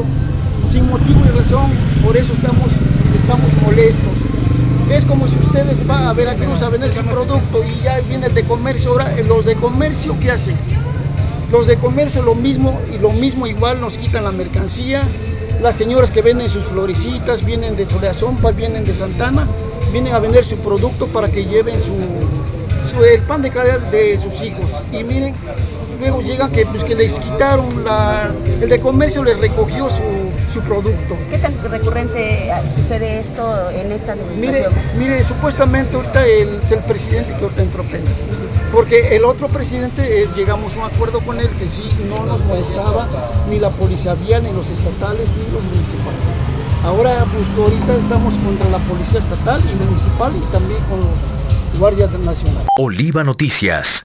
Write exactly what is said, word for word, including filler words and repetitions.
quitando sin motivo y razón. Por eso estamos, estamos molestos. Es como si ustedes van a Veracruz a vender su producto y ya viene el de comercio. Ahora, los de comercio, ¿qué hacen? Los de comercio lo mismo y lo mismo igual nos quitan la mercancía. Las señoras que venden sus florecitas, vienen de Soleazompa, vienen de Santana, vienen a vender su producto para que lleven su, su el pan de cada día de sus hijos. Y miren, luego llegan que, pues, que les quitaron, la, el de comercio les recogió su, su producto. ¿Qué tan recurrente sucede esto en esta administración? Mire, mire supuestamente ahorita el, es el presidente que ahorita entró apenas, porque el otro presidente eh, llegamos a un acuerdo con él que sí no nos molestaba ni la policía vial, ni los estatales, ni los municipales. Ahora pues ahorita estamos contra la policía estatal y municipal y también con los guardias nacionales. Oliva Noticias.